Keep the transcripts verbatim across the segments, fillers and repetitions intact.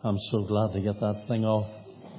I'm so glad to get that thing off.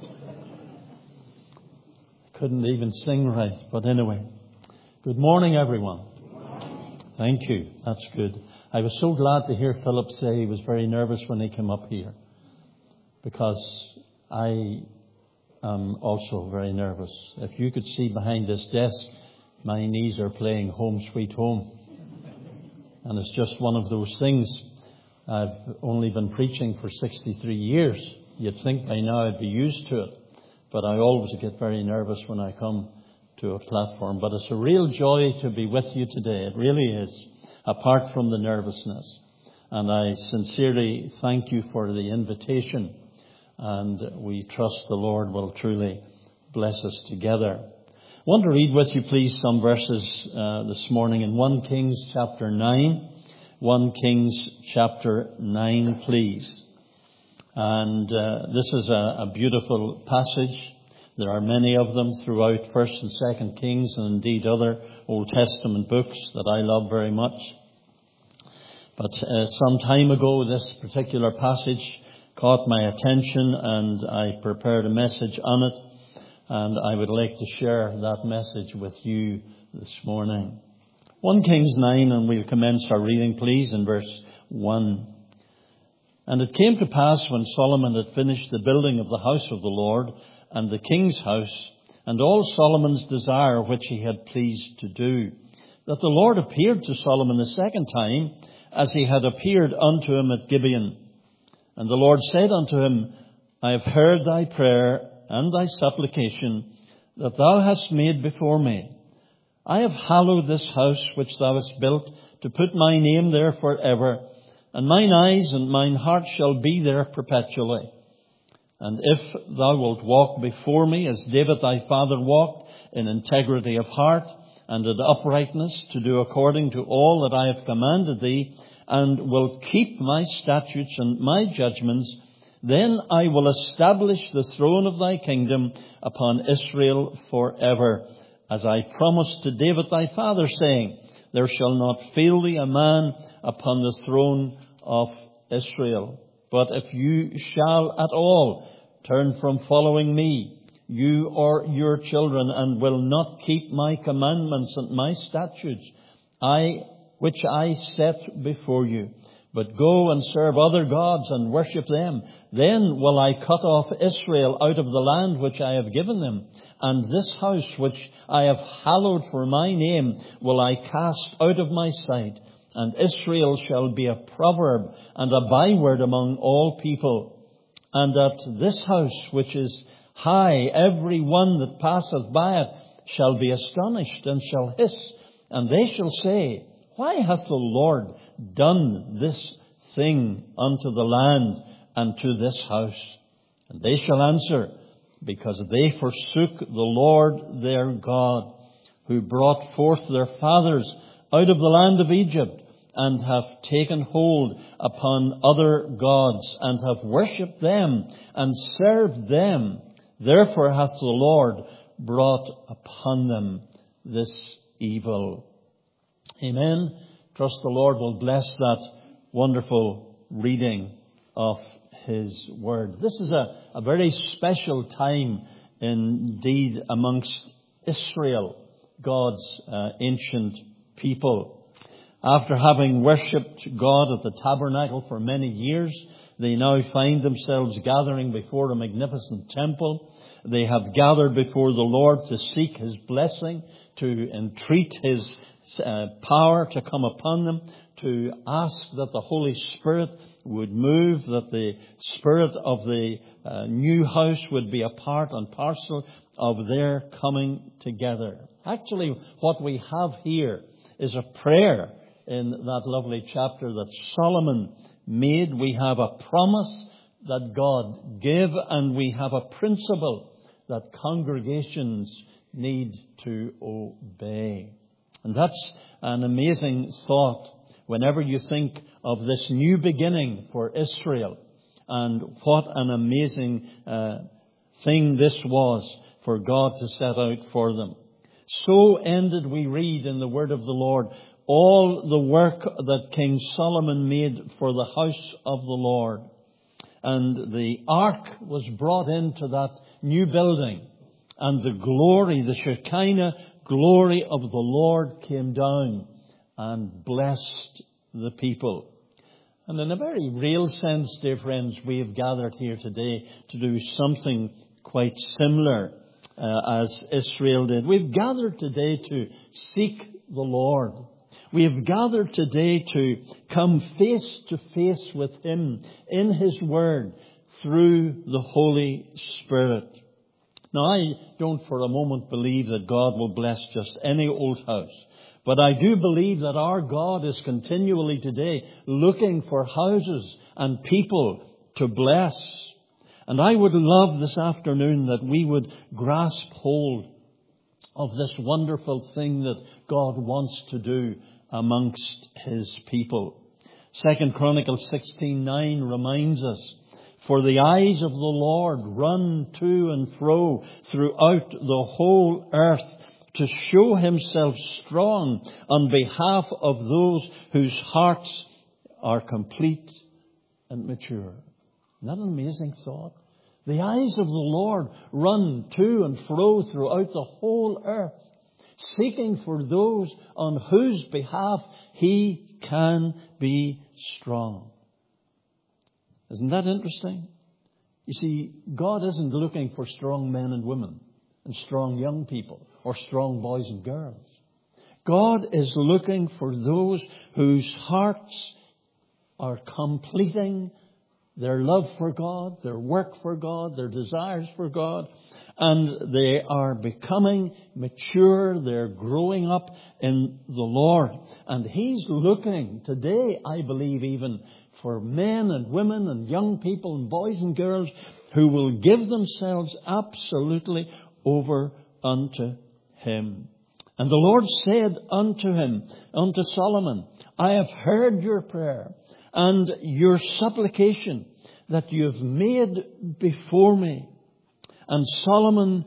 Couldn't even sing right, but anyway. Good morning, everyone. Good morning. Thank you. That's good. I was so glad to hear Philip say he was very nervous when he came up here, because I am also very nervous. If you could see behind this desk, my knees are playing Home Sweet Home. And it's just one of those things. I've only been preaching for sixty-three years. You'd think by now I'd be used to it. But I always get very nervous when I come to a platform. But it's a real joy to be with you today. It really is, apart from the nervousness. And I sincerely thank you for the invitation. And we trust the Lord will truly bless us together. I want to read with you, please, some verses uh, this morning in First Kings chapter nine. First Kings chapter nine, please. And uh, this is a, a beautiful passage. There are many of them throughout First and Second Kings, and indeed other Old Testament books that I love very much. But uh, some time ago, this particular passage caught my attention, and I prepared a message on it. And I would like to share that message with you this morning. First Kings nine, and we'll commence our reading, please, in verse one. And it came to pass, when Solomon had finished the building of the house of the Lord and the king's house, and all Solomon's desire which he had pleased to do, that the Lord appeared to Solomon the second time, as he had appeared unto him at Gibeon. And the Lord said unto him, I have heard thy prayer and thy supplication that thou hast made before me. I have hallowed this house which thou hast built, to put my name there for ever, and mine eyes and mine heart shall be there perpetually. And if thou wilt walk before me, as David thy father walked, in integrity of heart and in uprightness, to do according to all that I have commanded thee, and wilt keep my statutes and my judgments, then I will establish the throne of thy kingdom upon Israel forever, as I promised to David thy father, saying, there shall not fail thee a man upon the throne of Israel. But if you shall at all turn from following me, you or your children, and will not keep my commandments and my statutes, I which I set before you, but go and serve other gods and worship them, then will I cut off Israel out of the land which I have given them. And this house which I have hallowed for my name will I cast out of my sight. And Israel shall be a proverb and a byword among all people. And at this house which is high, every one that passeth by it shall be astonished and shall hiss. And they shall say, why hath the Lord done this thing unto the land and to this house? And they shall answer, because they forsook the Lord their God, who brought forth their fathers out of the land of Egypt, and have taken hold upon other gods, and have worshipped them, and served them. Therefore hath the Lord brought upon them this evil. Amen. Trust the Lord will bless that wonderful reading of His Word. This is a, a very special time indeed amongst Israel, God's uh, ancient people. After having worshipped God at the tabernacle for many years, they now find themselves gathering before a magnificent temple. They have gathered before the Lord to seek His blessing, to entreat His uh, power to come upon them, to ask that the Holy Spirit would move, that the spirit of the uh, new house would be a part and parcel of their coming together. Actually, what we have here is a prayer in that lovely chapter that Solomon made. We have a promise that God gave, and we have a principle that congregations need to obey. And that's an amazing thought whenever you think of this new beginning for Israel, and what an amazing uh, thing this was for God to set out for them. So ended, we read in the word of the Lord, all the work that King Solomon made for the house of the Lord. and the ark was brought into that new building, and the glory, the Shekinah glory of the Lord came down and blessed the people. And in a very real sense, dear friends, we have gathered here today to do something quite similar uh, as Israel did. We've gathered today to seek the Lord. We have gathered today to come face to face with Him in His Word through the Holy Spirit. Now, I don't for a moment believe that God will bless just any old house. But I do believe that our God is continually today looking for houses and people to bless. And I would love this afternoon that we would grasp hold of this wonderful thing that God wants to do amongst His people. Second Chronicles sixteen nine reminds us, "For the eyes of the Lord run to and fro throughout the whole earth, to show Himself strong on behalf of those whose hearts are complete and mature." Isn't that an amazing thought? The eyes of the Lord run to and fro throughout the whole earth, seeking for those on whose behalf He can be strong. Isn't that interesting? You see, God isn't looking for strong men and women and strong young people or strong boys and girls. God is looking for those whose hearts are completing their love for God, their work for God, their desires for God, and they are becoming mature, they're growing up in the Lord. And He's looking today, I believe, even for men and women and young people and boys and girls who will give themselves absolutely over unto Him. And the Lord said unto him, unto Solomon, "I have heard your prayer and your supplication that you have made before me." And Solomon,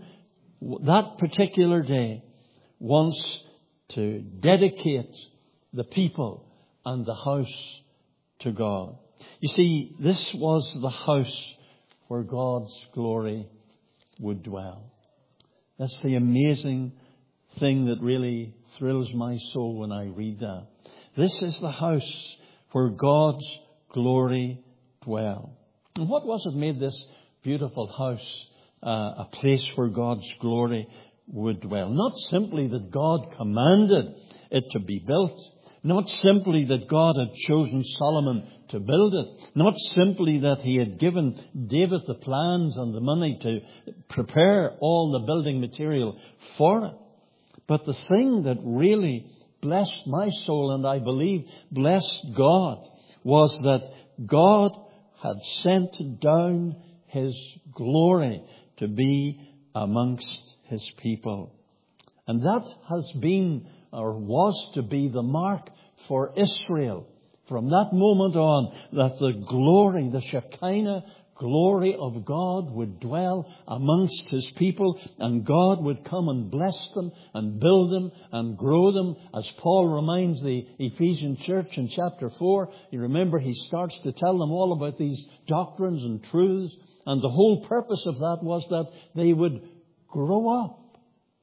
that particular day, wants to dedicate the people and the house to God. You see, this was the house where God's glory would dwell. That's the amazing thing that really thrills my soul when I read that. This is the house where God's glory dwell. And what was it made this beautiful house uh, a place where God's glory would dwell? Not simply that God commanded it to be built. Not simply that God had chosen Solomon to build it. Not simply that He had given David the plans and the money to prepare all the building material for it. But the thing that really blessed my soul, and I believe blessed God, was that God had sent down His glory to be amongst His people. And that has been, or was to be, the mark for Israel from that moment on, that the glory, the Shekinah glory of God would dwell amongst His people, and God would come and bless them and build them and grow them. As Paul reminds the Ephesian church in chapter four, you remember he starts to tell them all about these doctrines and truths, and the whole purpose of that was that they would grow up,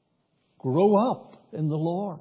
grow up in the Lord.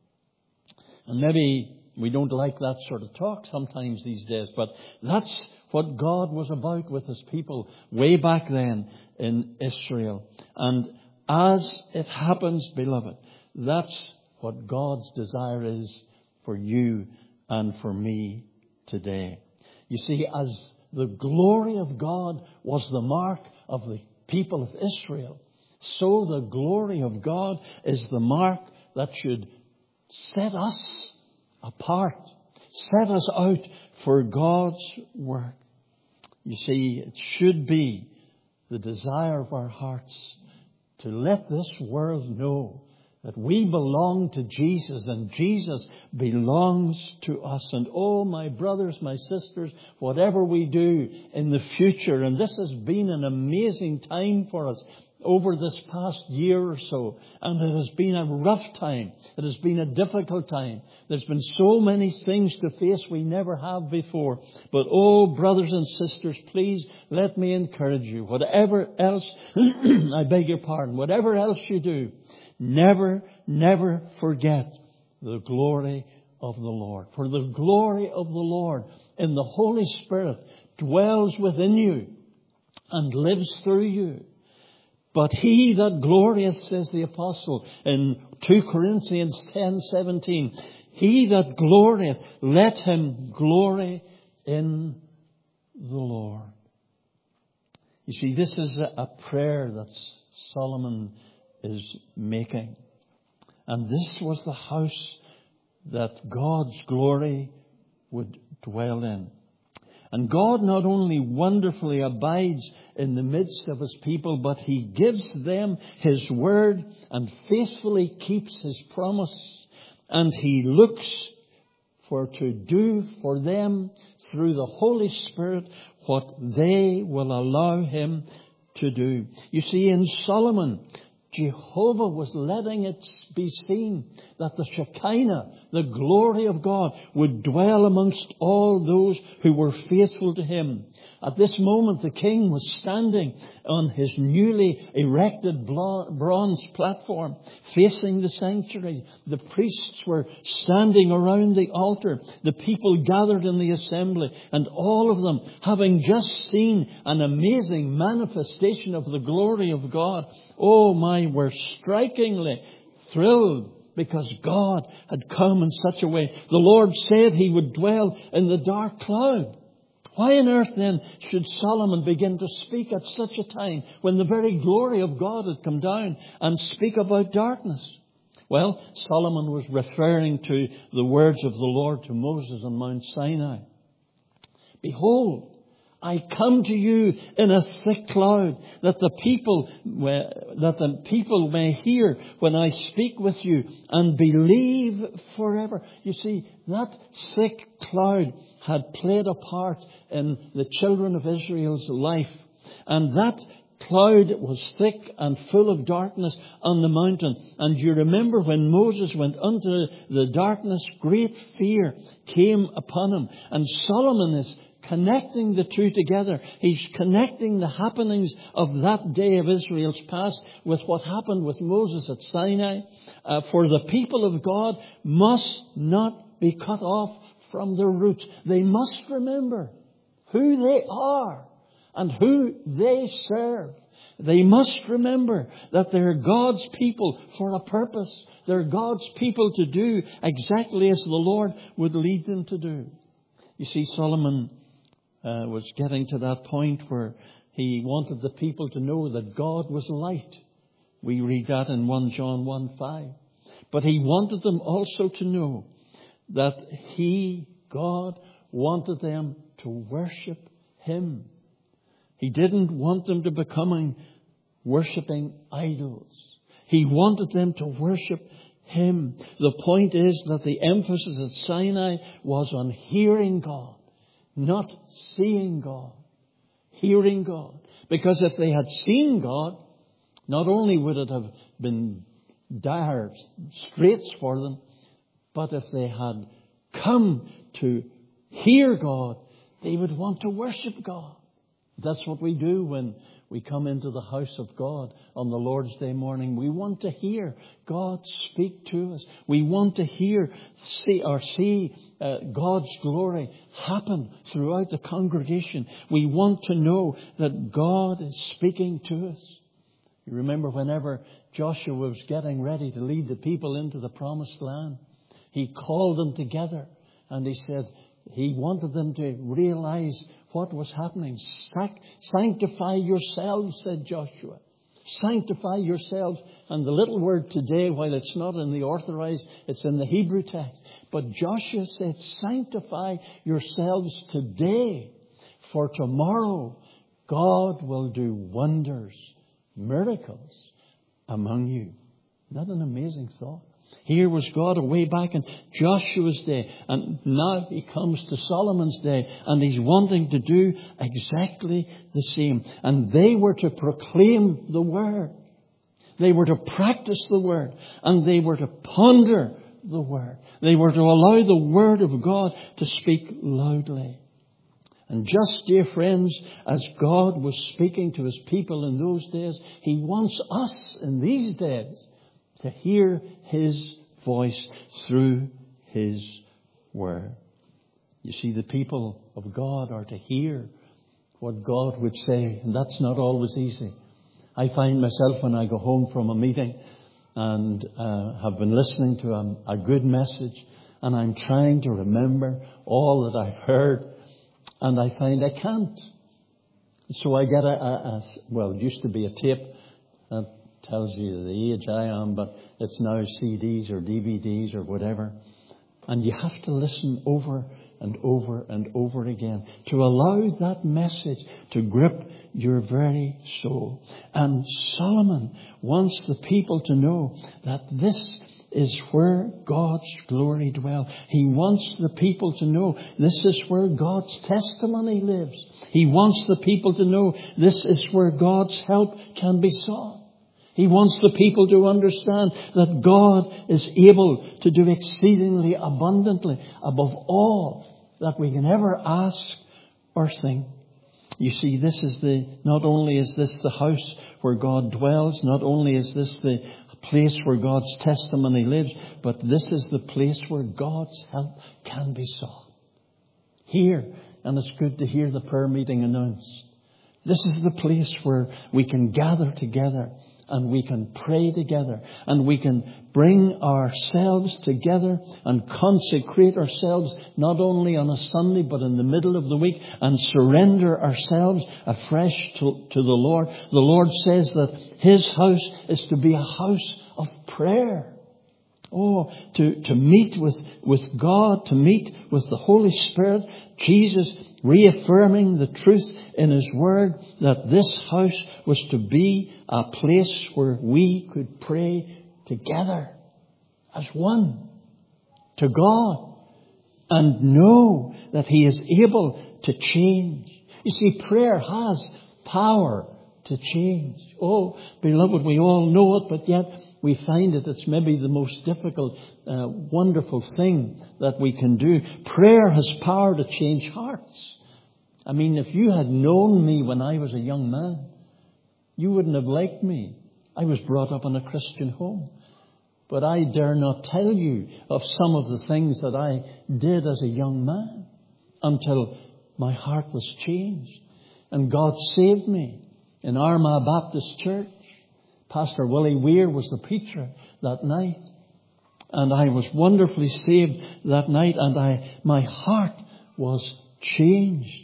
And maybe we don't like that sort of talk sometimes these days, but that's what God was about with His people way back then in Israel. And as it happens, beloved, that's what God's desire is for you and for me today. You see, as the glory of God was the mark of the people of Israel, so the glory of God is the mark that should set us apart, set us out for God's work. You see, it should be the desire of our hearts to let this world know that we belong to Jesus and Jesus belongs to us. And oh, my brothers, my sisters, whatever we do in the future, and this has been an amazing time for us over this past year or so, and it has been a rough time. It has been a difficult time. There's been so many things to face we never have before. But oh, brothers and sisters, please let me encourage you. Whatever else, I beg your pardon, whatever else you do, never, never forget the glory of the Lord. For the glory of the Lord in the Holy Spirit dwells within you and lives through you. But he that glorieth, says the apostle in two Corinthians ten seventeen, he that glorieth, let him glory in the Lord. You see, this is a prayer that Solomon is making. And this was the house that God's glory would dwell in. And God not only wonderfully abides in the midst of His people, but He gives them His word and faithfully keeps His promise. And He looks for to do for them through the Holy Spirit what they will allow Him to do. You see, in Solomon, Jehovah was letting it be seen that the Shekinah, the glory of God, would dwell amongst all those who were faithful to Him. At this moment, the king was standing on his newly erected bronze platform facing the sanctuary. The priests were standing around the altar. The people gathered in the assembly, and all of them, having just seen an amazing manifestation of the glory of God, oh my, were strikingly thrilled because God had come in such a way. The Lord said He would dwell in the dark cloud. Why on earth then should Solomon begin to speak at such a time when the very glory of God had come down and speak about darkness? Well, Solomon was referring to the words of the Lord to Moses on Mount Sinai. Behold, I come to you in a thick cloud, that the people that the people may hear when I speak with you and believe forever. You see, that thick cloud had played a part in the children of Israel's life. And that cloud was thick and full of darkness on the mountain. And you remember when Moses went into the darkness, great fear came upon him. And Solomon is connecting the two together. He's connecting the happenings of that day of Israel's past with what happened with Moses at Sinai. Uh, for the people of God must not be cut off from their roots. They must remember who they are and who they serve. They must remember that they're God's people for a purpose. They're God's people to do exactly as the Lord would lead them to do. You see, Solomon uh, was getting to that point where he wanted the people to know that God was light. We read that in First John one five. But he wanted them also to know that He, God, wanted them to worship Him. He didn't want them to becoming worshipping idols. He wanted them to worship Him. The point is that the emphasis at Sinai was on hearing God, not seeing God. Hearing God. Because if they had seen God, not only would it have been dire straits for them, but if they had come to hear God, they would want to worship God. That's what we do when we come into the house of God on the Lord's Day morning. We want to hear God speak to us. We want to hear, see, or see uh, God's glory happen throughout the congregation. We want to know that God is speaking to us. You remember whenever Joshua was getting ready to lead the people into the promised land, he called them together and he said he wanted them to realize what was happening. Sac- sanctify yourselves, said Joshua. Sanctify yourselves. And the little word today, while it's not in the authorized, it's in the Hebrew text. But Joshua said, sanctify yourselves today, for tomorrow God will do wonders, miracles among you. Isn't that an amazing thought? Here was God away back in Joshua's day, and now he comes to Solomon's day, and he's wanting to do exactly the same. And they were to proclaim the word. They were to practice the word, and they were to ponder the word. They were to allow the word of God to speak loudly. And just, dear friends, as God was speaking to his people in those days, he wants us in these days to hear his voice through his word. You see, the people of God are to hear what God would say, and that's not always easy. I find myself when I go home from a meeting and uh, have been listening to a, a good message, and I'm trying to remember all that I've heard, and I find I can't. So I get a, a, a well, it used to be a tape that tells you the age I am, but it's now C Ds or D V Ds or whatever. And you have to listen over and over and over again to allow that message to grip your very soul. And Solomon wants the people to know that this is where God's glory dwells. He wants the people to know this is where God's testimony lives. He wants the people to know this is where God's help can be sought. He wants the people to understand that God is able to do exceedingly abundantly above all that we can ever ask or think. You see, this is the, not only is this the house where God dwells, not only is this the place where God's testimony lives, but this is the place where God's help can be sought. Here, and it's good to hear the prayer meeting announced, this is the place where we can gather together and we can pray together and we can bring ourselves together and consecrate ourselves not only on a Sunday but in the middle of the week and surrender ourselves afresh to, to the Lord. The Lord says that his house is to be a house of prayer. Oh, to, to meet with, with God, to meet with the Holy Spirit. Jesus reaffirming the truth in his word that this house was to be a place where we could pray together as one to God and know that he is able to change. You see, prayer has power to change. Oh, beloved, we all know it, but yet we find it, it's maybe the most difficult, uh, wonderful thing that we can do. Prayer has power to change hearts. I mean, if you had known me when I was a young man, you wouldn't have liked me. I was brought up in a Christian home. But I dare not tell you of some of the things that I did as a young man until my heart was changed. And God saved me in Armagh Baptist Church. Pastor Willie Weir was the preacher that night. And I was wonderfully saved that night. And I, my heart was changed.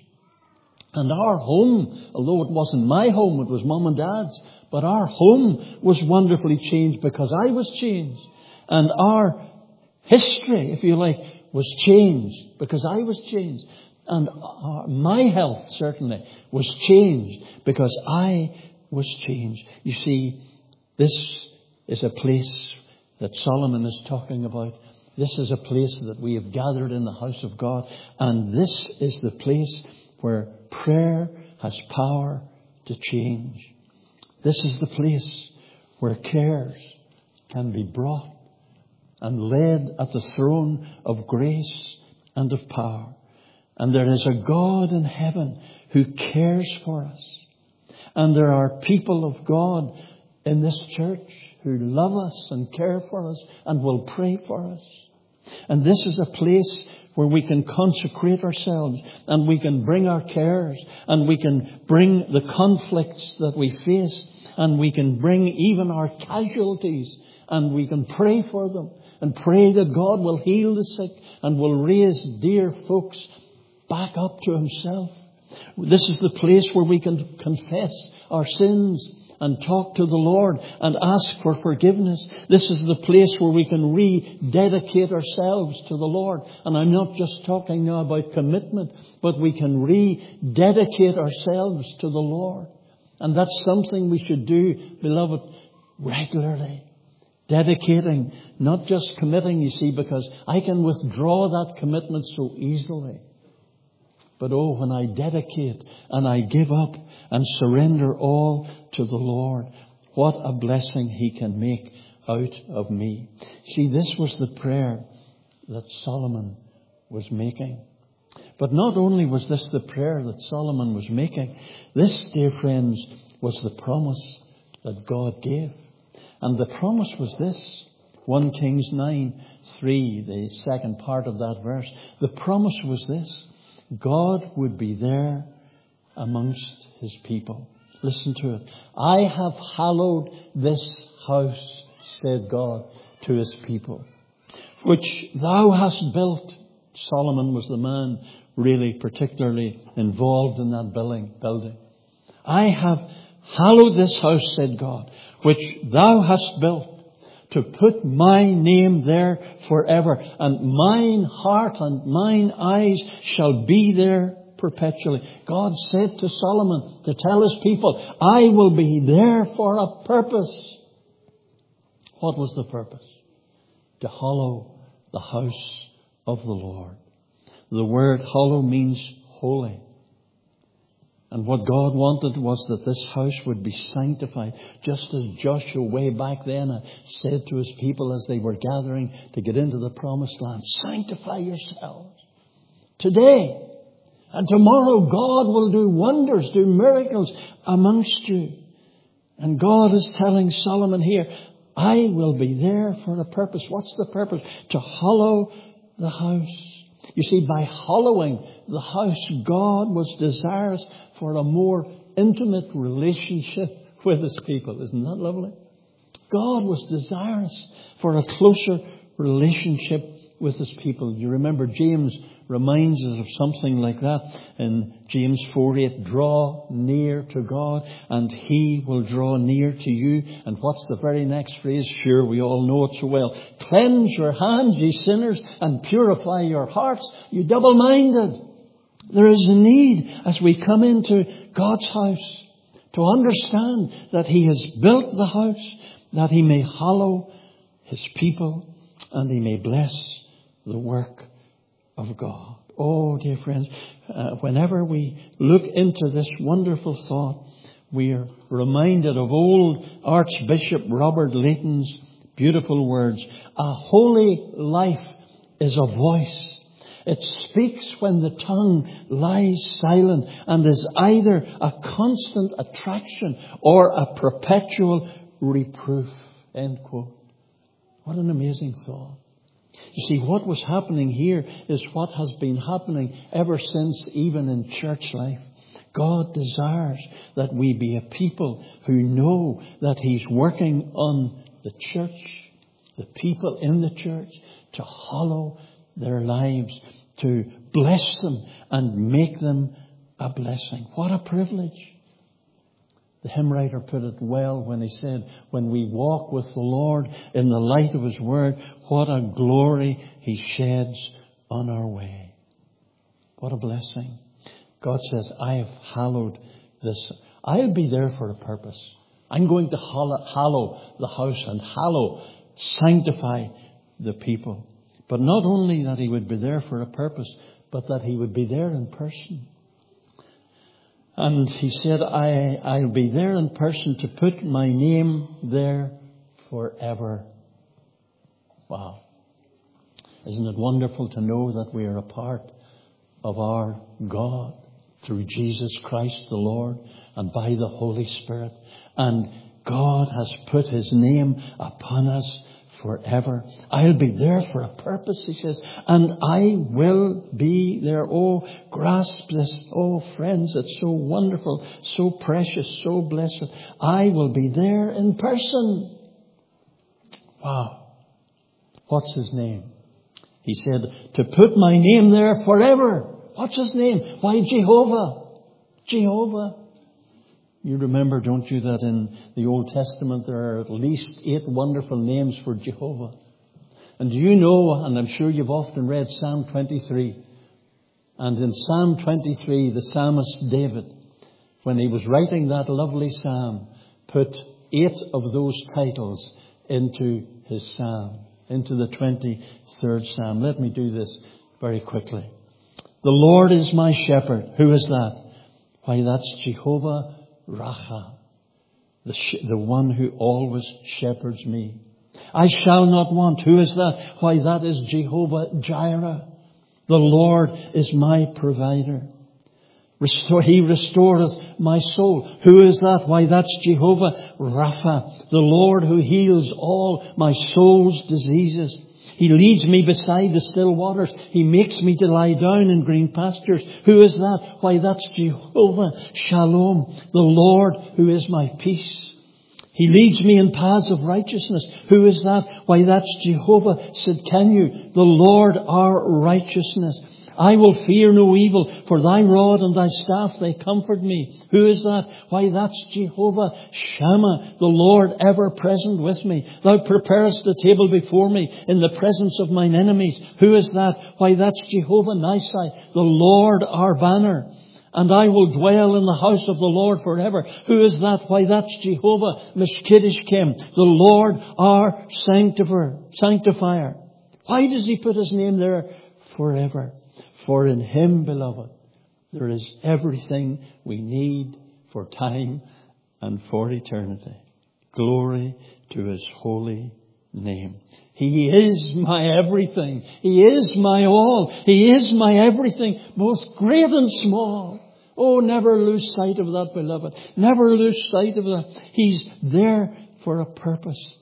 And our home, although it wasn't my home, it was Mum and Dad's, but our home was wonderfully changed because I was changed. And our history, if you like, was changed because I was changed. And our, my health certainly was changed because I was changed. You see, this is a place that Solomon is talking about. This is a place that we have gathered in the house of God. And this is the place where prayer has power to change. This is the place where cares can be brought and laid at the throne of grace and of power. And there is a God in heaven who cares for us. And there are people of God in this church who love us and care for us and will pray for us. And this is a place where we can consecrate ourselves and we can bring our cares and we can bring the conflicts that we face and we can bring even our casualties and we can pray for them and pray that God will heal the sick and will raise dear folks back up to himself. This is the place where we can confess our sins and talk to the Lord and ask for forgiveness. This is the place where we can rededicate ourselves to the Lord. And I'm not just talking now about commitment, but we can rededicate ourselves to the Lord. And that's something we should do, beloved, regularly. Dedicating, not just committing, you see, because I can withdraw that commitment so easily. But oh, when I dedicate and I give up and surrender all to the Lord, what a blessing He can make out of me. See, this was the prayer that Solomon was making. But not only was this the prayer that Solomon was making, this, dear friends, was the promise that God gave. And the promise was this, First Kings nine three, the second part of that verse. The promise was this, God would be there amongst His people. Listen to it. I have hallowed this house, said God to His people, which thou hast built. Solomon was the man really particularly involved in that building. building. I have hallowed this house, said God, which thou hast built, to put my name there forever. And mine heart and mine eyes shall be there perpetually. God said to Solomon to tell his people, I will be there for a purpose. What was the purpose? To hallow the house of the Lord. The word hallow means holy. And what God wanted was that this house would be sanctified, just as Joshua way back then said to his people as they were gathering to get into the promised land, sanctify yourselves today. And tomorrow God will do wonders, do miracles amongst you. And God is telling Solomon here, I will be there for a purpose. What's the purpose? To hallow the house. You see, by hallowing the house, God was desirous for a more intimate relationship with His people. Isn't that lovely? God was desirous for a closer relationship with His people. You remember James reminds us of something like that in James four eight. Draw near to God and He will draw near to you. And what's the very next phrase? Sure, we all know it so well. Cleanse your hands, ye sinners, and purify your hearts, you double-minded. There is a need as we come into God's house to understand that He has built the house that He may hallow His people and He may bless the work of God. Oh, dear friends, uh, whenever we look into this wonderful thought, we are reminded of old Archbishop Robert Leighton's beautiful words. A holy life is a voice. It speaks when the tongue lies silent and is either a constant attraction or a perpetual reproof. End quote. What an amazing thought. You see, what was happening here is what has been happening ever since, even in church life. God desires that we be a people who know that He's working on the church, the people in the church, to hallow their lives, to bless them and make them a blessing. What a privilege. The hymn writer put it well when he said, when we walk with the Lord in the light of His Word, what a glory He sheds on our way. What a blessing. God says, I have hallowed this. I'll be there for a purpose. I'm going to hallow, hallow the house and hallow, sanctify the people. But not only that He would be there for a purpose, but that He would be there in person. And He said, I, I'll be there in person to put my name there forever. Wow. Isn't it wonderful to know that we are a part of our God through Jesus Christ the Lord and by the Holy Spirit. And God has put His name upon us forever. I'll be there for a purpose, He says, and I will be there. Oh, grasp this. Oh, friends, it's so wonderful, so precious, so blessed. I will be there in person. Wow. What's His name? He said, to put my name there forever. What's His name? Why, Jehovah. Jehovah. You remember, don't you, that in the Old Testament there are at least eight wonderful names for Jehovah. And do you know, and I'm sure you've often read Psalm twenty-three. And in Psalm twenty-three, the psalmist David, when he was writing that lovely psalm, put eight of those titles into his psalm, into the twenty-third Psalm. Let me do this very quickly. The Lord is my shepherd. Who is that? Why, that's Jehovah Rapha, the, sh- the one who always shepherds me. I shall not want. Who is that? Why, that is Jehovah Jireh. The Lord is my provider. Restore, he restoreth my soul. Who is that? Why, that's Jehovah Rapha, the Lord who heals all my soul's diseases. He leads me beside the still waters. He makes me to lie down in green pastures. Who is that? Why, that's Jehovah Shalom, the Lord who is my peace. He leads me in paths of righteousness. Who is that? Why, that's Jehovah Sidkenu, the Lord our righteousness. I will fear no evil, for thy rod and thy staff, they comfort me. Who is that? Why, that's Jehovah Shammah, the Lord ever present with me. Thou preparest the table before me in the presence of mine enemies. Who is that? Why, that's Jehovah Nissi, the Lord our banner. And I will dwell in the house of the Lord forever. Who is that? Why, that's Jehovah Mishkiddishkem, the Lord our sanctifier. sanctifier. Why does he put his name there? Forever. For in him, beloved, there is everything we need for time and for eternity. Glory to his holy name. He is my everything. He is my all. He is my everything, both great and small. Oh, never lose sight of that, beloved. Never lose sight of that. He's there for a purpose.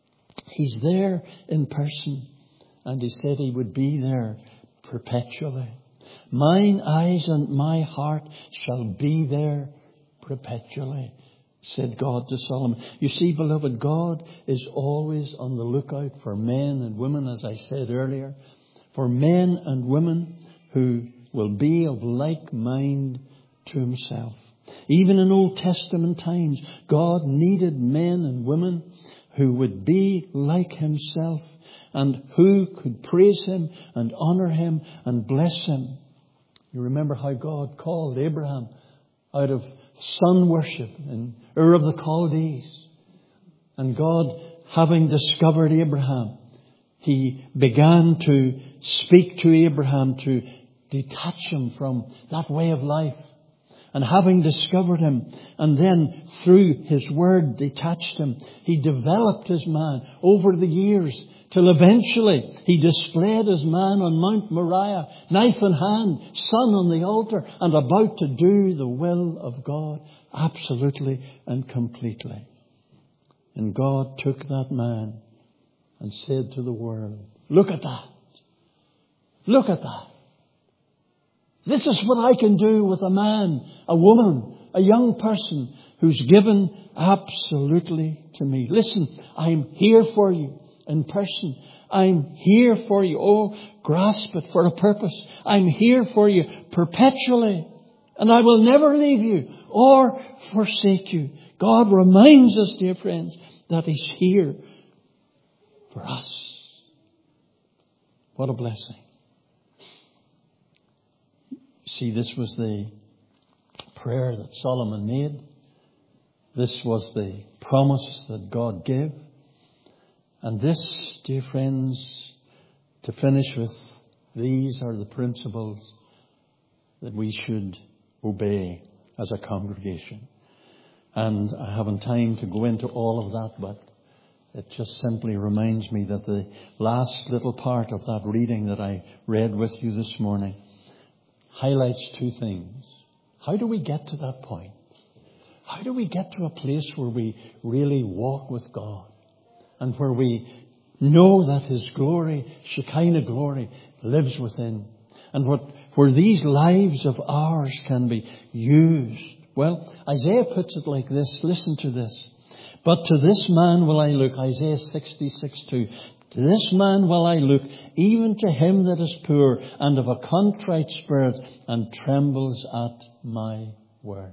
He's there in person. And he said he would be there perpetually. Mine eyes and my heart shall be there perpetually, said God to Solomon. You see, beloved, God is always on the lookout for men and women, as I said earlier, for men and women who will be of like mind to himself. Even in Old Testament times, God needed men and women who would be like himself, and who could praise him and honor him and bless him. You remember how God called Abraham out of sun worship in Ur of the Chaldees. And God, having discovered Abraham, he began to speak to Abraham to detach him from that way of life. And having discovered him, and then through his word detached him, he developed his man over the years, till eventually he displayed his man on Mount Moriah, knife in hand, son on the altar, and about to do the will of God absolutely and completely. And God took that man and said to the world, look at that. Look at that. This is what I can do with a man, a woman, a young person who's given absolutely to me. Listen, I'm here for you in person. I'm here for you. Oh, grasp it for a purpose. I'm here for you perpetually. And I will never leave you or forsake you. God reminds us, dear friends, that he's here for us. What a blessing. See, this was the prayer that Solomon made. This was the promise that God gave. And this, dear friends, to finish with, these are the principles that we should obey as a congregation. And I haven't time to go into all of that, but it just simply reminds me that the last little part of that reading that I read with you this morning highlights two things. How do we get to that point? How do we get to a place where we really walk with God and where we know that his glory, Shekinah glory, lives within, and what, where these lives of ours can be used? Well, Isaiah puts it like this. Listen to this. But to this man will I look. Isaiah sixty-six two. To this man will I look, even to him that is poor and of a contrite spirit and trembles at my word.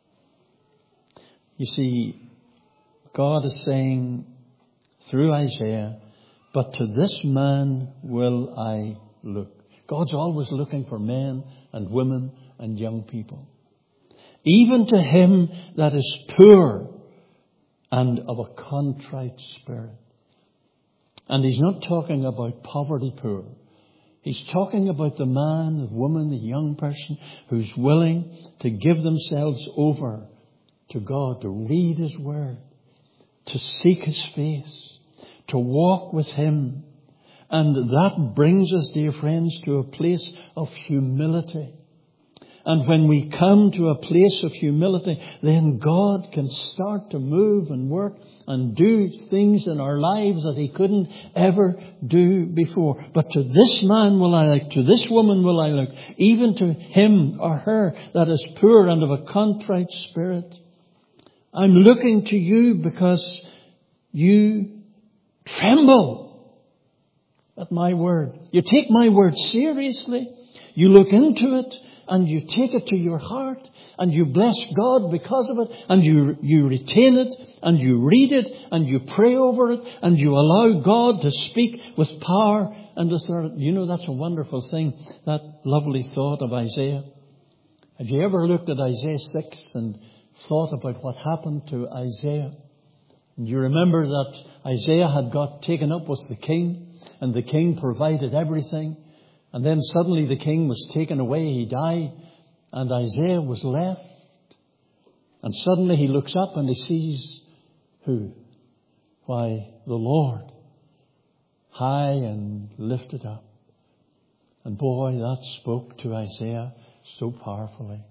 You see, God is saying through Isaiah, but to this man will I look. God's always looking for men and women and young people. Even to him that is poor and of a contrite spirit. And he's not talking about poverty poor. He's talking about the man, the woman, the young person who's willing to give themselves over to God, to read His Word, to seek His face, to walk with Him. And that brings us, dear friends, to a place of humility. And when we come to a place of humility, then God can start to move and work and do things in our lives that He couldn't ever do before. But to this man will I look, to this woman will I look, even to him or her that is poor and of a contrite spirit. I'm looking to you because you tremble at my word. You take my word seriously. You look into it. And you take it to your heart, and you bless God because of it, and you you retain it, and you read it, and you pray over it, and you allow God to speak with power and authority. You know, that's a wonderful thing, that lovely thought of Isaiah. Have you ever looked at Isaiah six and thought about what happened to Isaiah? And you remember that Isaiah had got taken up with the king, and the king provided everything. And then suddenly the king was taken away, he died, and Isaiah was left. And suddenly he looks up and he sees who? Why, the Lord, high and lifted up. And boy, that spoke to Isaiah so powerfully.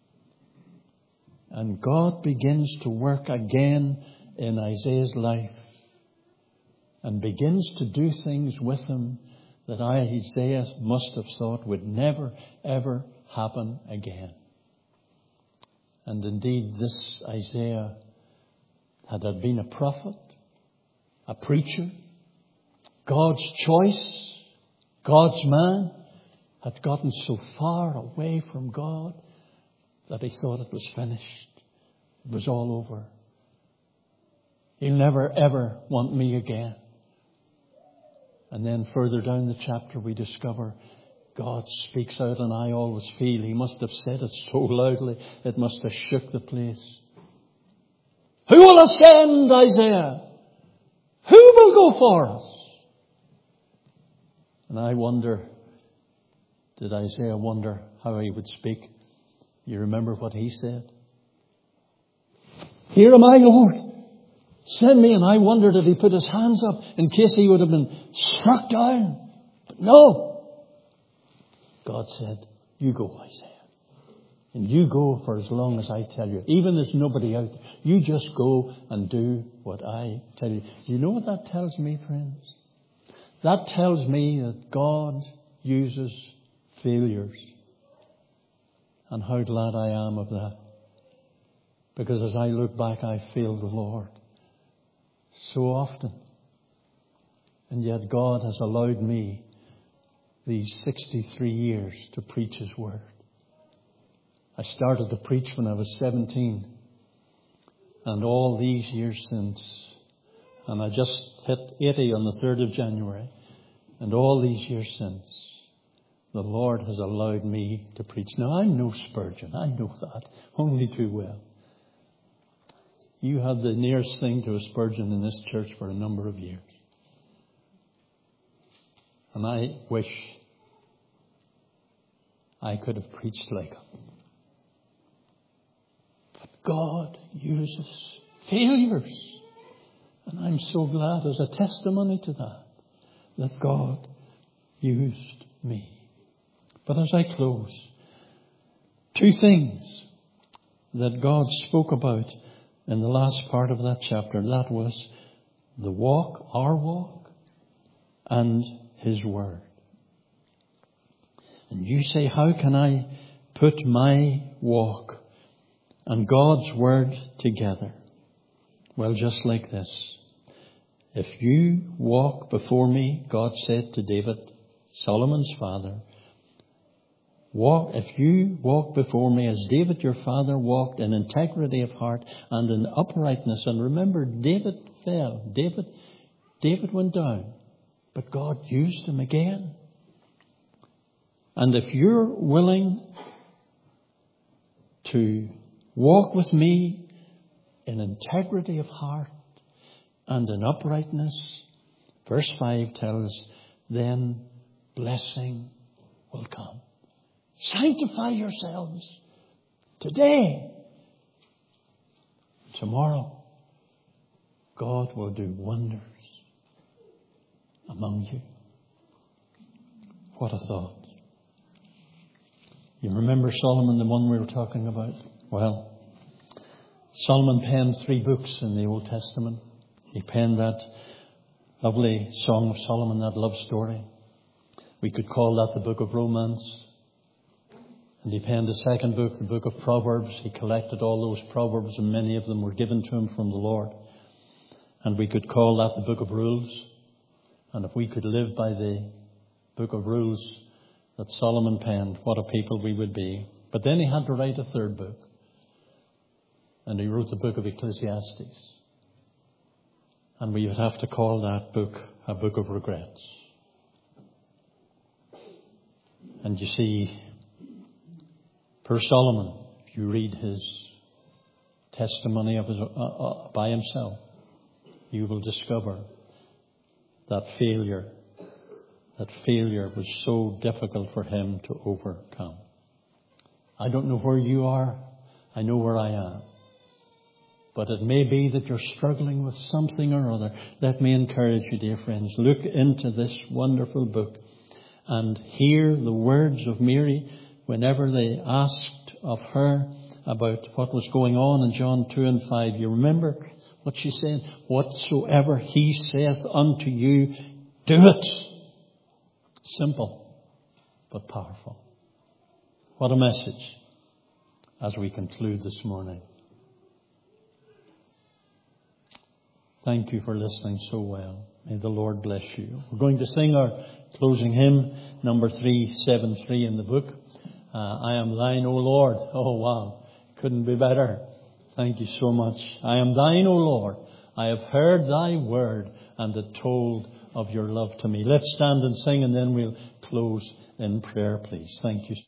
And God begins to work again in Isaiah's life and begins to do things with him that Isaiah must have thought would never, ever happen again. And indeed, this Isaiah had been a prophet, a preacher, God's choice, God's man, had gotten so far away from God that he thought it was finished. It was all over. He'll never, ever want me again. And then further down the chapter we discover God speaks out, and I always feel He must have said it so loudly it must have shook the place. Who will ascend, Isaiah? Who will go for us? And I wonder, did Isaiah wonder how he would speak? You remember what he said? Here am I, Lord. Send me. And I wondered if he put his hands up in case he would have been struck down. But no. God said, you go, Isaiah. And you go for as long as I tell you. Even there's nobody out there. You just go and do what I tell you. Do you know what that tells me, friends? That tells me that God uses failures. And how glad I am of that. Because as I look back, I feel the Lord so often. And yet God has allowed me these sixty-three years to preach His Word. I started to preach when I was seventeen. And all these years since. And I just hit eighty on the third of January. And all these years since, the Lord has allowed me to preach. Now, I'm no Spurgeon. I know that only too well. You had the nearest thing to a Spurgeon in this church for a number of years. And I wish I could have preached like him. But God uses failures. And I'm so glad as a testimony to that, that God used me. But as I close, two things that God spoke about in the last part of that chapter. That was the walk, our walk, and His Word. And you say, how can I put my walk and God's Word together? Well, just like this. If you walk before me, God said to David, Solomon's father, Walk, if you walk before me as David your father walked in integrity of heart and in uprightness. And remember, David fell. David, David went down. But God used him again. And if you're willing to walk with me in integrity of heart and in uprightness Verse five tells us, then blessing will come. Sanctify yourselves today. Tomorrow, God will do wonders among you. What a thought. You remember Solomon, the one we were talking about? Well, Solomon penned three books in the Old Testament. He penned that lovely Song of Solomon, that love story. We could call that the book of romance. And he penned a second book, the book of Proverbs. He collected all those Proverbs, and many of them were given to him from the Lord. And we could call that the book of rules. And if we could live by the book of rules that Solomon penned, what a people we would be. But then he had to write a third book. And he wrote the book of Ecclesiastes. And we would have to call that book a book of regrets. And you see, poor Solomon, if you read his testimony of his, uh, uh, by himself, you will discover that failure, that failure was so difficult for him to overcome. I don't know where you are. I know where I am. But it may be that you're struggling with something or other. Let me encourage you, dear friends. Look into this wonderful book and hear the words of Mary whenever they asked of her about what was going on in John two and five. You remember what she said? Whatsoever he saith unto you, do it. Simple, but powerful. What a message as we conclude this morning. Thank you for listening so well. May the Lord bless you. We're going to sing our closing hymn, number three seventy-three in the book. Uh, I am thine, O Lord. Oh, wow. Couldn't be better. Thank you so much. I am thine, O Lord. I have heard thy word and it told of your love to me. Let's stand and sing, and then we'll close in prayer, please. Thank you.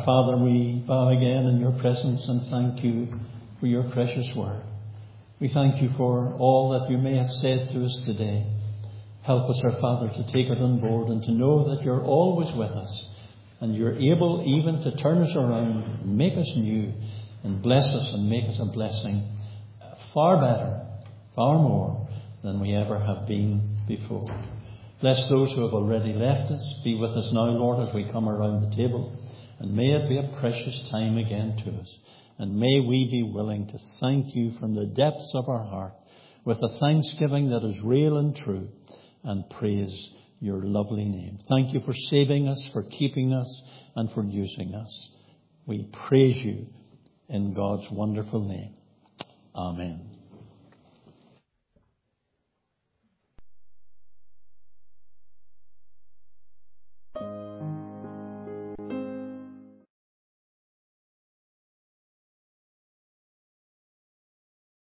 Our Father, we bow again in your presence and thank you for your precious word. We thank you for all that you may have said to us today. Help us, our Father, to take it on board and to know that you're always with us and you're able even to turn us around and make us new and bless us and make us a blessing far better, far more than we ever have been before. Bless those who have already left us. Be with us now, Lord, as we come around the table. And may it be a precious time again to us. And may we be willing to thank you from the depths of our heart with a thanksgiving that is real and true, and praise your lovely name. Thank you for saving us, for keeping us, and for using us. We praise you in God's wonderful name. Amen.